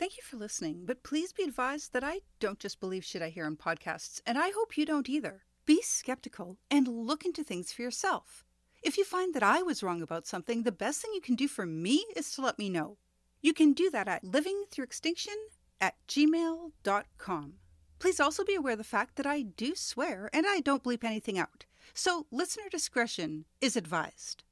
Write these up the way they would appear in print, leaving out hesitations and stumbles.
Thank you for listening, but please be advised that I don't just believe shit I hear on podcasts, and I hope you don't either. Be skeptical and look into things for yourself. If you find that I was wrong about something, the best thing you can do for me is to let me know. You can do that at livingthroughextinction@gmail.com. Please also be aware of the fact that I do swear and I don't bleep anything out, so listener discretion is advised.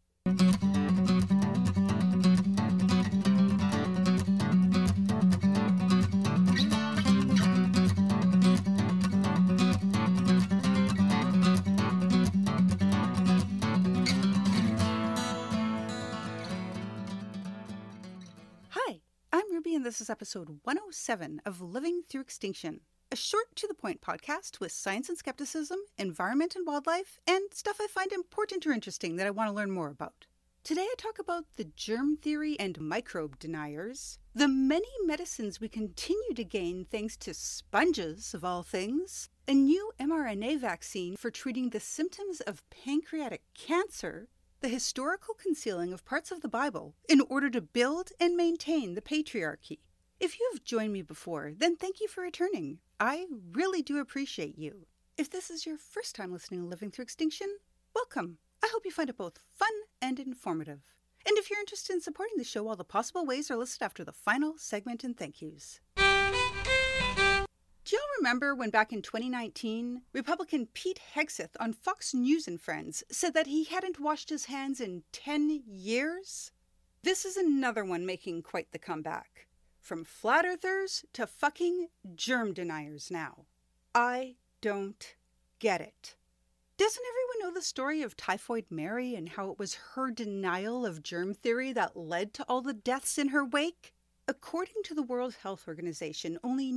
Hi, I'm Ruby and this is episode 107 of Living Through Extinction, a short to-the-point podcast with science and skepticism, environment and wildlife, and stuff I find important or interesting that I want to learn more about. Today I talk about the germ theory and microbe deniers, the many medicines we continue to gain thanks to sponges of all things, a new mRNA vaccine for treating the symptoms of pancreatic cancer, the historical concealing of parts of the Bible in order to build and maintain the patriarchy. If you have joined me before, then thank you for returning. I really do appreciate you. If this is your first time listening to Living Through Extinction, welcome. I hope you find it both fun and informative. And if you're interested in supporting the show, all the possible ways are listed after the final segment and thank yous. Do y'all remember when back in 2019, Republican Pete Hegseth on Fox News and Friends said that he hadn't washed his hands in 10 years? This is another one making quite the comeback. From flat earthers to fucking germ deniers now. I don't get it. Doesn't everyone know the story of Typhoid Mary and how it was her denial of germ theory that led to all the deaths in her wake? According to the World Health Organization, only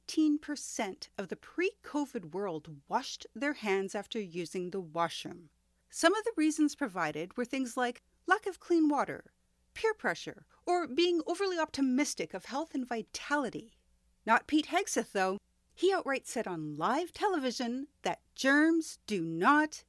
19% of the pre-COVID world washed their hands after using the washroom. Some of the reasons provided were things like lack of clean water, peer pressure, or being overly optimistic of health and vitality. Not Pete Hegseth, though. He outright said on live television that germs do not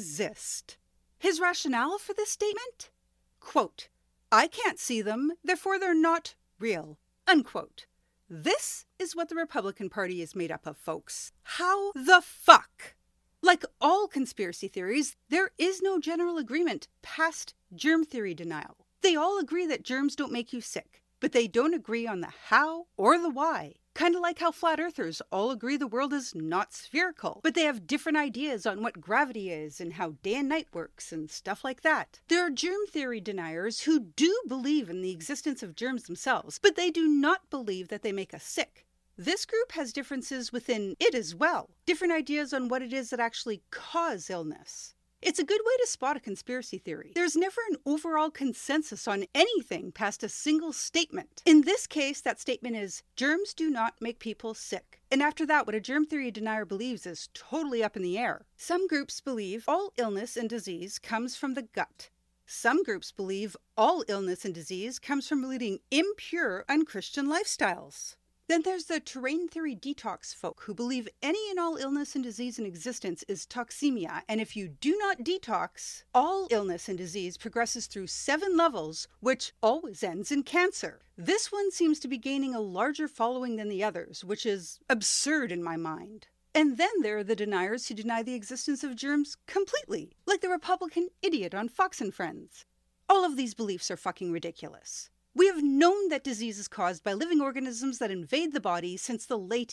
exist. His rationale for this statement? Quote, "I can't see them, therefore they're not real." Unquote. This is what the Republican Party is made up of, folks. How the fuck? Like all conspiracy theories, there is no general agreement past germ theory denial. They all agree that germs don't make you sick, but they don't agree on the how or the why. Kind of like how flat earthers all agree the world is not spherical, but they have different ideas on what gravity is and how day and night works and stuff like that. There are germ theory deniers who do believe in the existence of germs themselves, but they do not believe that they make us sick. This group has differences within it as well, different ideas on what it is that actually cause illness. It's a good way to spot a conspiracy theory. There's never an overall consensus on anything past a single statement. In this case, that statement is, germs do not make people sick. And after that, what a germ theory denier believes is totally up in the air. Some groups believe all illness and disease comes from the gut. Some groups believe all illness and disease comes from leading impure, unchristian lifestyles. Then there's the terrain theory detox folk who believe any and all illness and disease in existence is toxemia, and if you do not detox, all illness and disease progresses through 7 levels, which always ends in cancer. This one seems to be gaining a larger following than the others, which is absurd in my mind. And then there are the deniers who deny the existence of germs completely, like the Republican idiot on Fox and Friends. All of these beliefs are fucking ridiculous. We have known that disease is caused by living organisms that invade the body since the late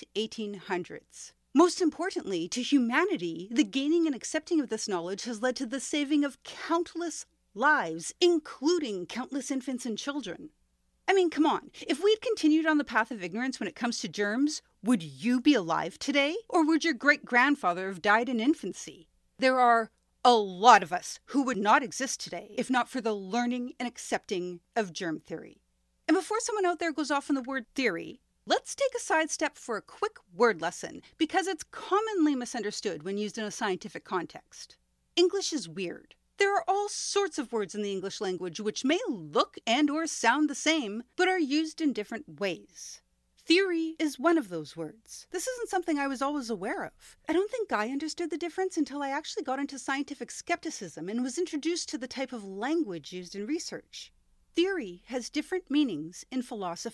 1800s. Most importantly, to humanity, the gaining and accepting of this knowledge has led to the saving of countless lives, including countless infants and children. I mean, come on. If we had continued on the path of ignorance when it comes to germs, would you be alive today? Or would your great-grandfather have died in infancy? There are a lot of us who would not exist today if not for the learning and accepting of germ theory. And before someone out there goes off on the word theory, let's take a sidestep for a quick word lesson because it's commonly misunderstood when used in a scientific context. English is weird. There are all sorts of words in the English language which may look and or sound the same, but are used in different ways. Theory is one of those words. This isn't something I was always aware of. I don't think I understood the difference until I actually got into scientific skepticism and was introduced to the type of language used in research. Theory has different meanings in philosophy,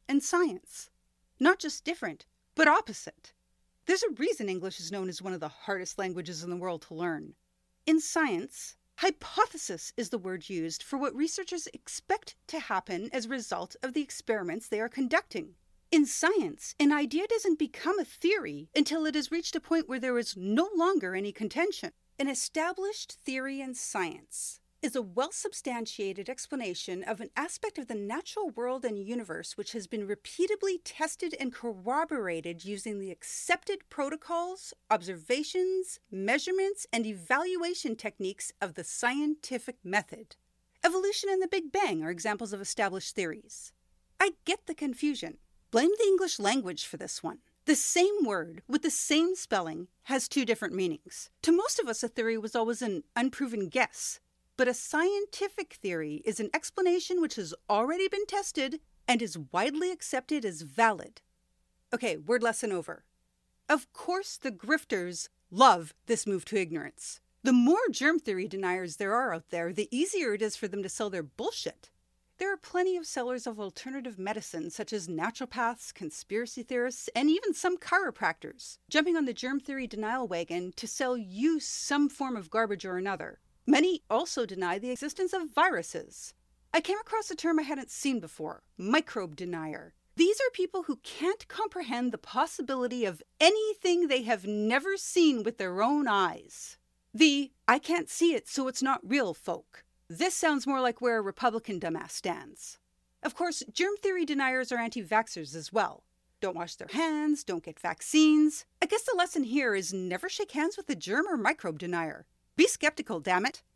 and science. Not just different, but opposite. There's a reason English is known as one of the hardest languages in the world to learn. In science, hypothesis is the word used for what researchers expect to happen as a result of the experiments they are conducting. In science, an idea doesn't become a theory until it has reached a point where there is no longer any contention. An established theory in science is a well-substantiated explanation of an aspect of the natural world and universe which has been repeatedly tested and corroborated using the accepted protocols, observations, measurements, and evaluation techniques of the scientific method. Evolution and the Big Bang are examples of established theories. I get the confusion. Blame the English language for this one. The same word, with the same spelling, has two different meanings. To most of us, a theory was always an unproven guess. But a scientific theory is an explanation which has already been tested and is widely accepted as valid. Okay, word lesson over. Of course, the grifters love this move to ignorance. The more germ theory deniers there are out there, the easier it is for them to sell their bullshit. There are plenty of sellers of alternative medicine, such as naturopaths, conspiracy theorists, and even some chiropractors, jumping on the germ theory denial wagon to sell you some form of garbage or another. Many also deny the existence of viruses. I came across a term I hadn't seen before, microbe denier. These are people who can't comprehend the possibility of anything they have never seen with their own eyes. The I can't see it, so it's not real folk. This sounds more like where a Republican dumbass stands. Of course, germ theory deniers are anti-vaxxers as well. Don't wash their hands, don't get vaccines. I guess the lesson here is never shake hands with a germ or microbe denier. Be skeptical, damn it.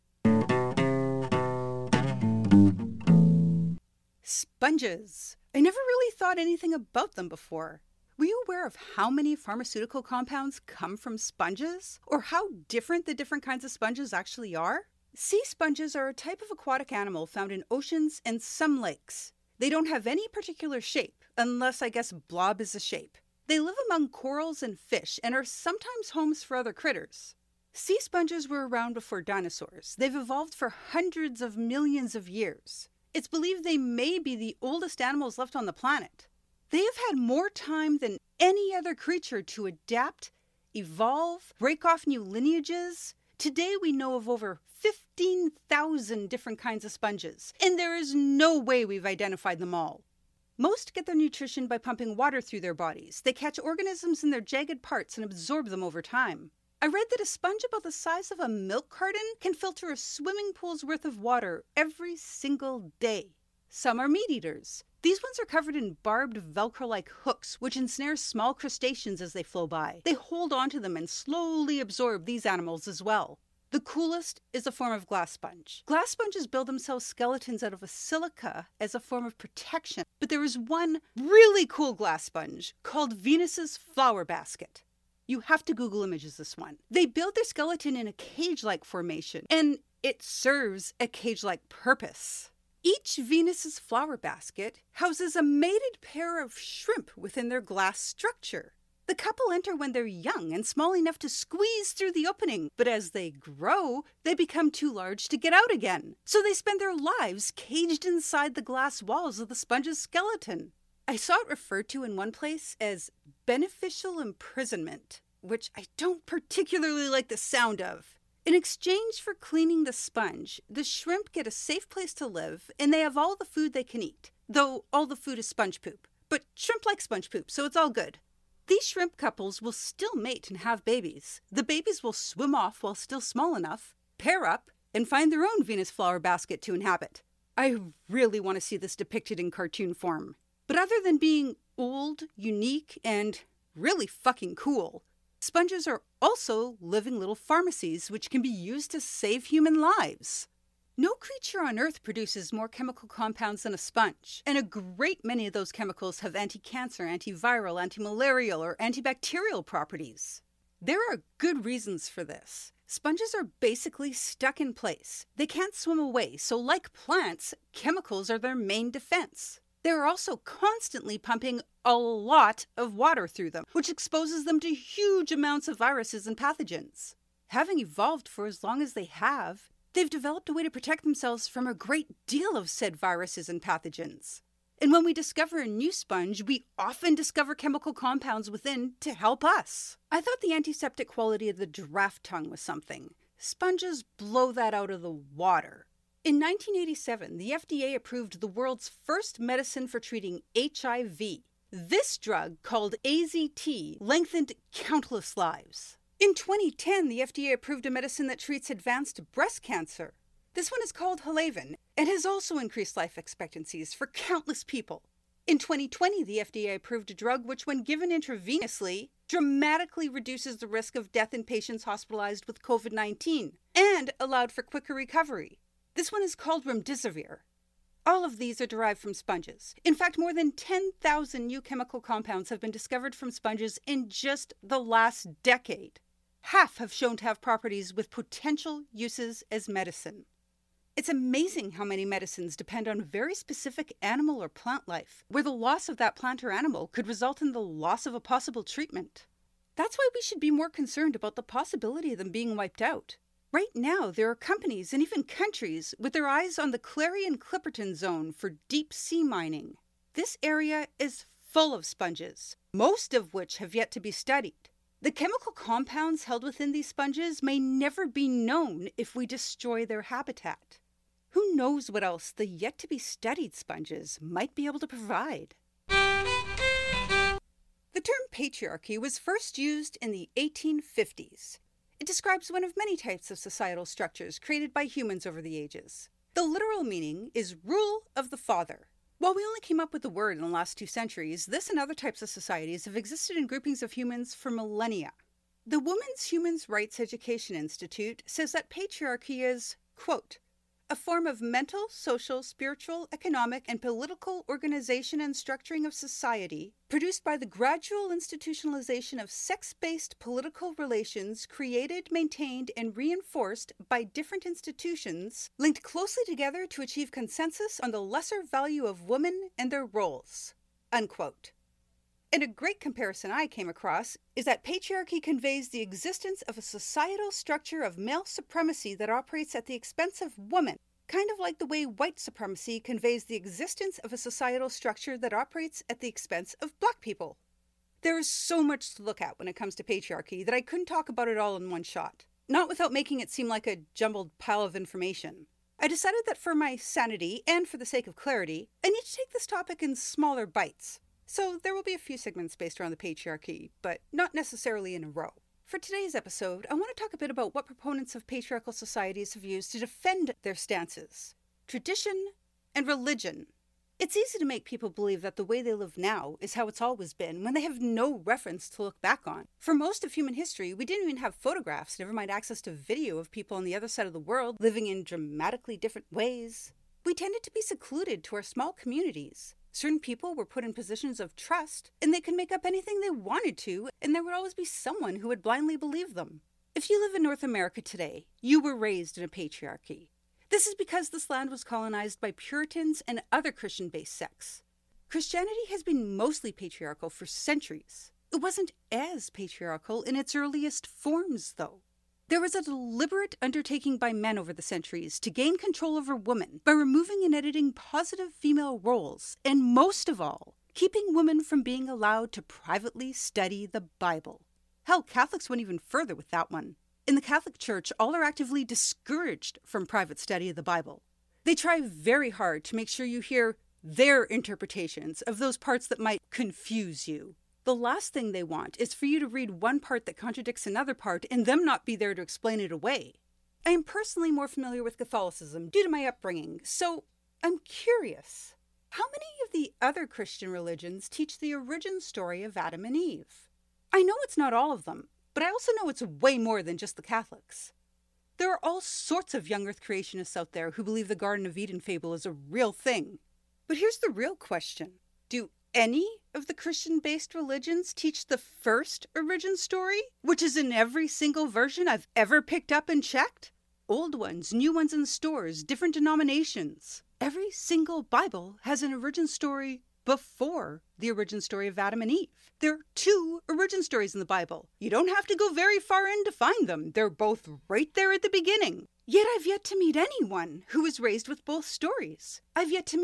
Sponges. I never really thought anything about them before. Were you aware of how many pharmaceutical compounds come from sponges? Or how different the different kinds of sponges actually are? Sea sponges are a type of aquatic animal found in oceans and some lakes. They don't have any particular shape, unless I guess blob is a shape. They live among corals and fish and are sometimes homes for other critters. Sea sponges were around before dinosaurs. They've evolved for hundreds of millions of years. It's believed they may be the oldest animals left on the planet. They have had more time than any other creature to adapt, evolve, break off new lineages. Today we know of over 15,000 different kinds of sponges, and there is no way we've identified them all. Most get their nutrition by pumping water through their bodies. They catch organisms in their jagged parts and absorb them over time. I read that a sponge about the size of a milk carton can filter a swimming pool's worth of water every single day. Some are meat eaters. These ones are covered in barbed Velcro-like hooks, which ensnare small crustaceans as they flow by. They hold onto them and slowly absorb these animals as well. The coolest is a form of glass sponge. Glass sponges build themselves skeletons out of a silica as a form of protection, but there is one really cool glass sponge called Venus's flower basket. You have to Google images this one. They build their skeleton in a cage-like formation, and it serves a cage-like purpose. Each Venus's flower basket houses a mated pair of shrimp within their glass structure. The couple enter when they're young and small enough to squeeze through the opening, but as they grow, they become too large to get out again. So they spend their lives caged inside the glass walls of the sponge's skeleton. I saw it referred to in one place as beneficial imprisonment, which I don't particularly like the sound of. In exchange for cleaning the sponge, the shrimp get a safe place to live, and they have all the food they can eat, though all the food is sponge poop. But shrimp like sponge poop, so it's all good. These shrimp couples will still mate and have babies. The babies will swim off while still small enough, pair up, and find their own Venus flower basket to inhabit. I really want to see this depicted in cartoon form. But other than being old, unique, and really fucking cool, sponges are also living little pharmacies which can be used to save human lives. No creature on Earth produces more chemical compounds than a sponge, and a great many of those chemicals have anti-cancer, antiviral, antimalarial, or antibacterial properties. There are good reasons for this. Sponges are basically stuck in place. They can't swim away, so like plants, chemicals are their main defense. They're also constantly pumping a lot of water through them, which exposes them to huge amounts of viruses and pathogens. Having evolved for as long as they have, they've developed a way to protect themselves from a great deal of said viruses and pathogens. And when we discover a new sponge, we often discover chemical compounds within to help us. I thought the antiseptic quality of the giraffe tongue was something. Sponges blow that out of the water. In 1987, the FDA approved the world's first medicine for treating HIV. This drug, called AZT, lengthened countless lives. In 2010, the FDA approved a medicine that treats advanced breast cancer. This one is called Halavin and has also increased life expectancies for countless people. In 2020, the FDA approved a drug which, when given intravenously, dramatically reduces the risk of death in patients hospitalized with COVID-19 and allowed for quicker recovery. This one is called Remdesivir. All of these are derived from sponges. In fact, more than 10,000 new chemical compounds have been discovered from sponges in just the last decade. Half have shown to have properties with potential uses as medicine. It's amazing how many medicines depend on very specific animal or plant life, where the loss of that plant or animal could result in the loss of a possible treatment. That's why we should be more concerned about the possibility of them being wiped out. Right now, there are companies and even countries with their eyes on the Clarion-Clipperton Zone for deep-sea mining. This area is full of sponges, most of which have yet to be studied. The chemical compounds held within these sponges may never be known if we destroy their habitat. Who knows what else the yet-to-be-studied sponges might be able to provide? The term patriarchy was first used in the 1850s. It describes one of many types of societal structures created by humans over the ages. The literal meaning is rule of the father. While we only came up with the word in the last 2 centuries, this and other types of societies have existed in groupings of humans for millennia. The Women's Human Rights Education Institute says that patriarchy is, quote, a form of mental, social, spiritual, economic, and political organization and structuring of society produced by the gradual institutionalization of sex-based political relations created, maintained, and reinforced by different institutions linked closely together to achieve consensus on the lesser value of women and their roles, unquote. And a great comparison I came across is that patriarchy conveys the existence of a societal structure of male supremacy that operates at the expense of women, kind of like the way white supremacy conveys the existence of a societal structure that operates at the expense of black people. There is so much to look at when it comes to patriarchy that I couldn't talk about it all in one shot, not without making it seem like a jumbled pile of information. I decided that for my sanity and for the sake of clarity, I need to take this topic in smaller bites. So there will be a few segments based around the patriarchy, but not necessarily in a row. For today's episode, I want to talk a bit about what proponents of patriarchal societies have used to defend their stances. Tradition and religion. It's easy to make people believe that the way they live now is how it's always been when they have no reference to look back on. For most of human history, we didn't even have photographs, never mind access to video of people on the other side of the world living in dramatically different ways. We tended to be secluded to our small communities. Certain people were put in positions of trust, and they could make up anything they wanted to, and there would always be someone who would blindly believe them. If you live in North America today, you were raised in a patriarchy. This is because this land was colonized by Puritans and other Christian-based sects. Christianity has been mostly patriarchal for centuries. It wasn't as patriarchal in its earliest forms, though. There was a deliberate undertaking by men over the centuries to gain control over women by removing and editing positive female roles, and most of all, keeping women from being allowed to privately study the Bible. Hell, Catholics went even further with that one. In the Catholic Church, all are actively discouraged from private study of the Bible. They try very hard to make sure you hear their interpretations of those parts that might confuse you. The last thing they want is for you to read one part that contradicts another part and them not be there to explain it away. I am personally more familiar with Catholicism due to my upbringing, so I'm curious. How many of the other Christian religions teach the origin story of Adam and Eve? I know it's not all of them, but I also know it's way more than just the Catholics. There are all sorts of young earth creationists out there who believe the Garden of Eden fable is a real thing. But here's the real question. Do any of the Christian-based religions teach the first origin story, which is in every single version I've ever picked up and checked? Old ones, new ones in stores, different denominations. Every single Bible has an origin story before the origin story of Adam and Eve. There are 2 origin stories in the Bible. You don't have to go very far in to find them. They're both right there at the beginning. Yet I've yet to meet anyone who was raised with both stories. I've yet to meet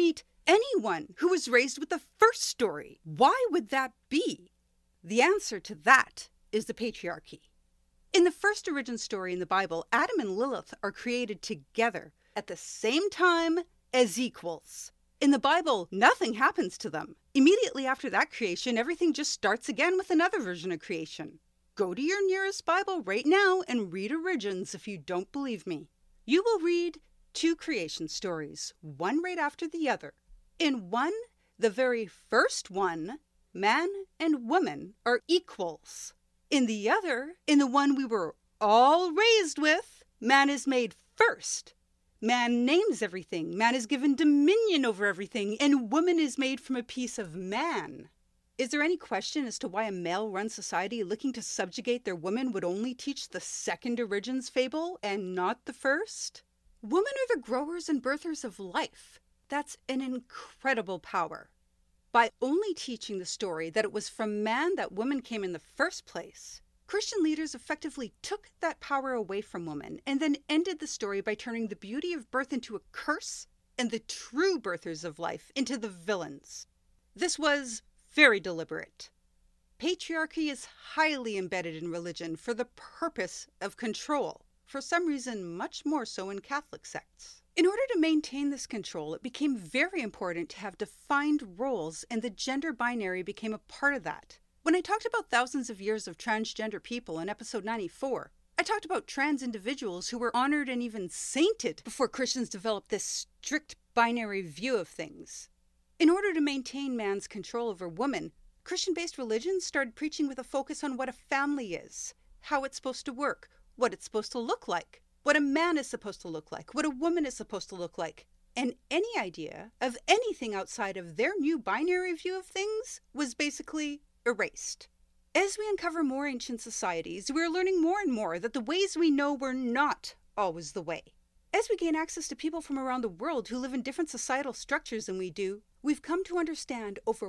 anyone who was raised with the first story. Why would that be? The answer to that is the patriarchy. In the first origin story in the Bible, Adam and Lilith are created together at the same time as equals. In the Bible, nothing happens to them. Immediately after that creation, everything just starts again with another version of creation. Go to your nearest Bible right now and read Origins if you don't believe me. You will read two creation stories, one right after the other. In one, the very first one, man and woman are equals. In the other, in the one we were all raised with, man is made first. Man names everything, man is given dominion over everything, and woman is made from a piece of man. Is there any question as to why a male-run society looking to subjugate their women would only teach the second Origins fable and not the first? Women are the growers and birthers of life. That's an incredible power. By only teaching the story that it was from man that woman came in the first place, Christian leaders effectively took that power away from women and then ended the story by turning the beauty of birth into a curse and the true birthers of life into the villains. This was very deliberate. Patriarchy is highly embedded in religion for the purpose of control, for some reason much more so in Catholic sects. In order to maintain this control, it became very important to have defined roles, and the gender binary became a part of that. When I talked about thousands of years of transgender people in episode 94, I talked about trans individuals who were honored and even sainted before Christians developed this strict binary view of things. In order to maintain man's control over woman, Christian-based religions started preaching with a focus on what a family is, how it's supposed to work, what it's supposed to look like, what a man is supposed to look like, what a woman is supposed to look like, and any idea of anything outside of their new binary view of things was basically erased. As we uncover more ancient societies, we are learning more and more that the ways we know were not always the way. As we gain access to people from around the world who live in different societal structures than we do, we've come to understand over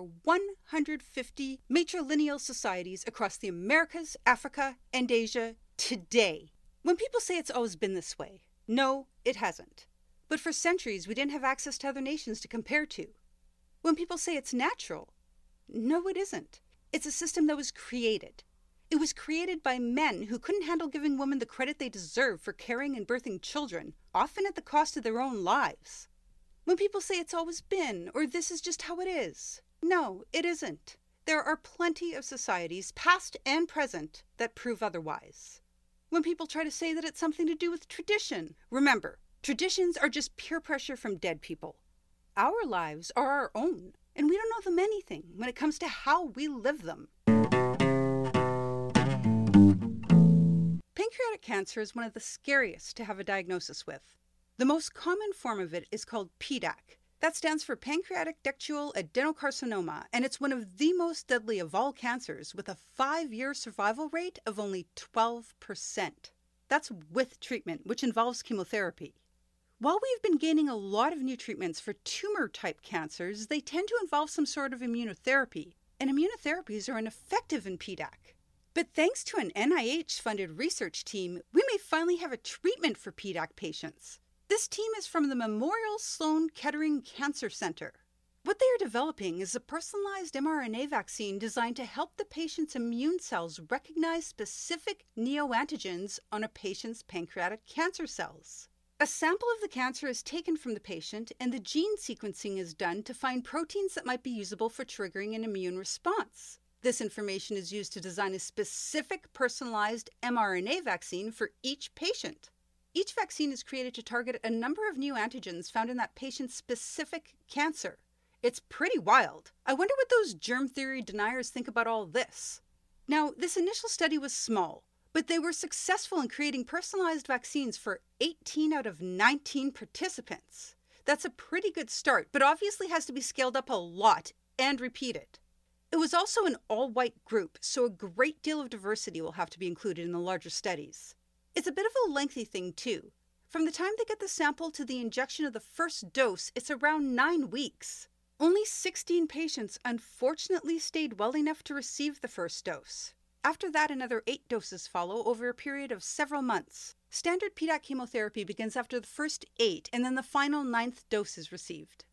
150 matrilineal societies across the Americas, Africa, and Asia today. When people say it's always been this way, no, it hasn't. But for centuries, we didn't have access to other nations to compare to. When people say it's natural, no, it isn't. It's a system that was created. It was created by men who couldn't handle giving women the credit they deserve for carrying and birthing children, often at the cost of their own lives. When people say it's always been, or this is just how it is, no, it isn't. There are plenty of societies, past and present, that prove otherwise. When people try to say that it's something to do with tradition, remember, traditions are just peer pressure from dead people. Our lives are our own, and we don't know them anything when it comes to how we live them. Pancreatic cancer is one of the scariest to have a diagnosis with. The most common form of it is called PDAC. That stands for pancreatic ductal adenocarcinoma, and it's one of the most deadly of all cancers, with a 5-year survival rate of only 12%. That's with treatment, which involves chemotherapy. While we've been gaining a lot of new treatments for tumor-type cancers, they tend to involve some sort of immunotherapy, and immunotherapies are ineffective in PDAC. But thanks to an NIH-funded research team, we may finally have a treatment for PDAC patients. This team is from the Memorial Sloan Kettering Cancer Center. What they are developing is a personalized mRNA vaccine designed to help the patient's immune cells recognize specific neoantigens on a patient's pancreatic cancer cells. A sample of the cancer is taken from the patient, and the gene sequencing is done to find proteins that might be usable for triggering an immune response. This information is used to design a specific personalized mRNA vaccine for each patient. Each vaccine is created to target a number of neoantigens found in that patient's specific cancer. It's pretty wild. I wonder what those germ theory deniers think about all this. Now, this initial study was small, but they were successful in creating personalized vaccines for 18 out of 19 participants. That's a pretty good start, but obviously has to be scaled up a lot and repeated. It was also an all-white group, so a great deal of diversity will have to be included in the larger studies. It's a bit of a lengthy thing, too. From the time they get the sample to the injection of the first dose, it's around 9 weeks. Only 16 patients unfortunately stayed well enough to receive the first dose. After that, another 8 doses follow over a period of several months. Standard PDAC chemotherapy begins after the first 8, and then the final 9th dose is received.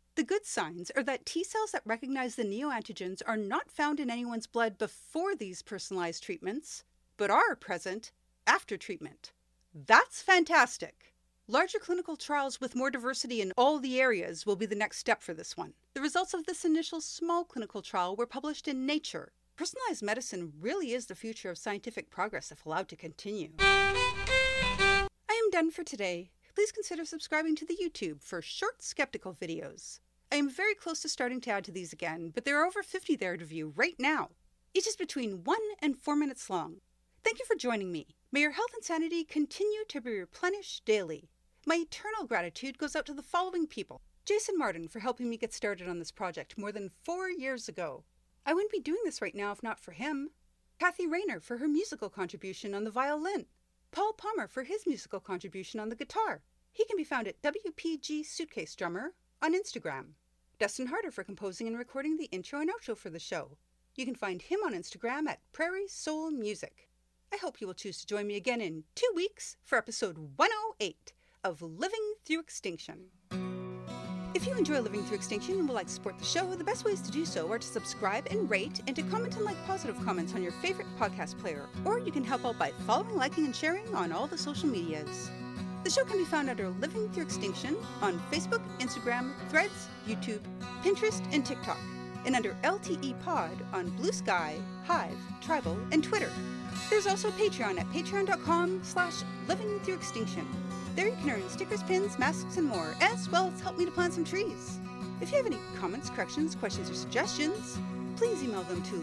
The good signs are that T cells that recognize the neoantigens are not found in anyone's blood before these personalized treatments, but are present after treatment. That's fantastic! Larger clinical trials with more diversity in all the areas will be the next step for this one. The results of this initial small clinical trial were published in Nature. Personalized medicine really is the future of scientific progress if allowed to continue. I am done for today. Please consider subscribing to the YouTube for short skeptical videos. I am very close to starting to add to these again, but there are over 50 there to view right now. Each is between 1 and 4 minutes long. Thank you for joining me. May your health and sanity continue to be replenished daily. My eternal gratitude goes out to the following people. Jason Martin for helping me get started on this project more than 4 years ago. I wouldn't be doing this right now if not for him. Kathy Rayner for her musical contribution on the violin. Paul Palmer for his musical contribution on the guitar. He can be found at WPG Suitcase Drummer on Instagram. Dustin Harder for composing and recording the intro and outro for the show. You can find him on Instagram at Prairie Soul Music. I hope you will choose to join me again in 2 weeks for episode 108 of Living Through Extinction. If you enjoy Living Through Extinction and would like to support the show, the best ways to do so are to subscribe and rate, and to comment and like positive comments on your favorite podcast player, or you can help out by following, liking, and sharing on all the social medias. The show can be found under Living Through Extinction on Facebook, Instagram, Threads, YouTube, Pinterest, and TikTok, and under LTE Pod on Blue Sky, Hive, Tribal, and Twitter. There's also Patreon at patreon.com/livingthroughextinction. There you can earn stickers, pins, masks, and more, as well as help me to plant some trees. If you have any comments, corrections, questions, or suggestions, please email them to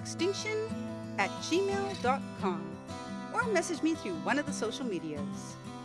livingthroughextinction@gmail.com or message me through one of the social medias.